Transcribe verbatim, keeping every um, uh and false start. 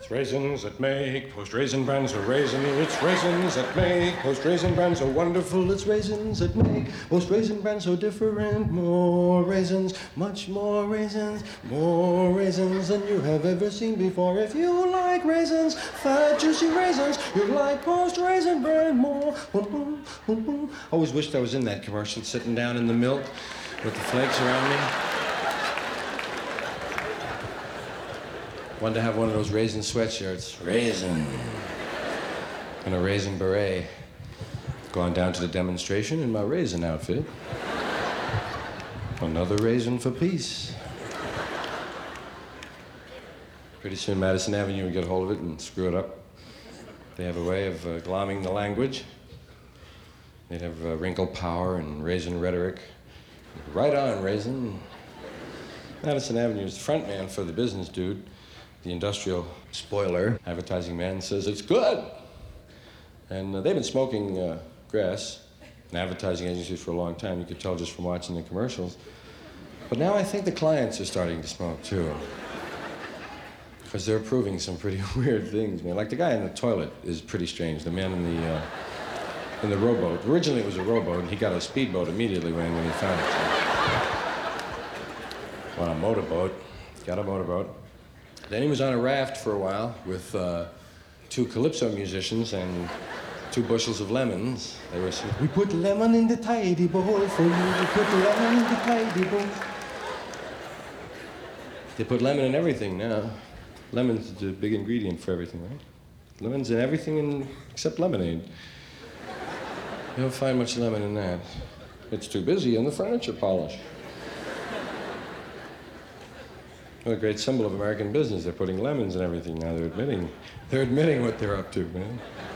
It's raisins that make post-raisin bran so raisiny. It's raisins that make post-raisin bran so wonderful. It's raisins that make post-raisin bran so different. More raisins, much more raisins, more raisins than you have ever seen before. If you like raisins, fat, juicy raisins, you like post-raisin bran more. Boom, boom, boom, boom. Always wished I was in that commercial, sitting down in the milk with the flakes around me. Wanted to have one of those raisin sweatshirts. Raisin. And a raisin beret. Gone down to the demonstration in my raisin outfit. Another raisin for peace. Pretty soon Madison Avenue would get hold of it and screw it up. They have a way of uh, glomming the language. They'd have uh, wrinkle power and raisin rhetoric. Right on, raisin. Madison Avenue is the front man for the business dude. The industrial spoiler, advertising man, says it's good. And uh, they've been smoking uh, grass in advertising agencies for a long time. You could tell just from watching the commercials. But now I think the clients are starting to smoke too. Because they're proving some pretty weird things, man. Like the guy in the toilet is pretty strange. The man in the uh, in the rowboat. Originally it was a rowboat, and he got a speedboat immediately when, when he found it. So. On a motorboat, got a motorboat. Then he was on a raft for a while with uh, two calypso musicians and two bushels of lemons. They were saying, "We put lemon in the tidy bowl for you. We put lemon in the tidy bowl." They put lemon in everything now. Lemon's the big ingredient for everything, right? Lemon's in everything in, except lemonade. You don't find much lemon in that. It's too busy in the furniture polish. What a great symbol of American business. They're putting lemons in everything now. They're admitting, they're admitting what they're up to, man.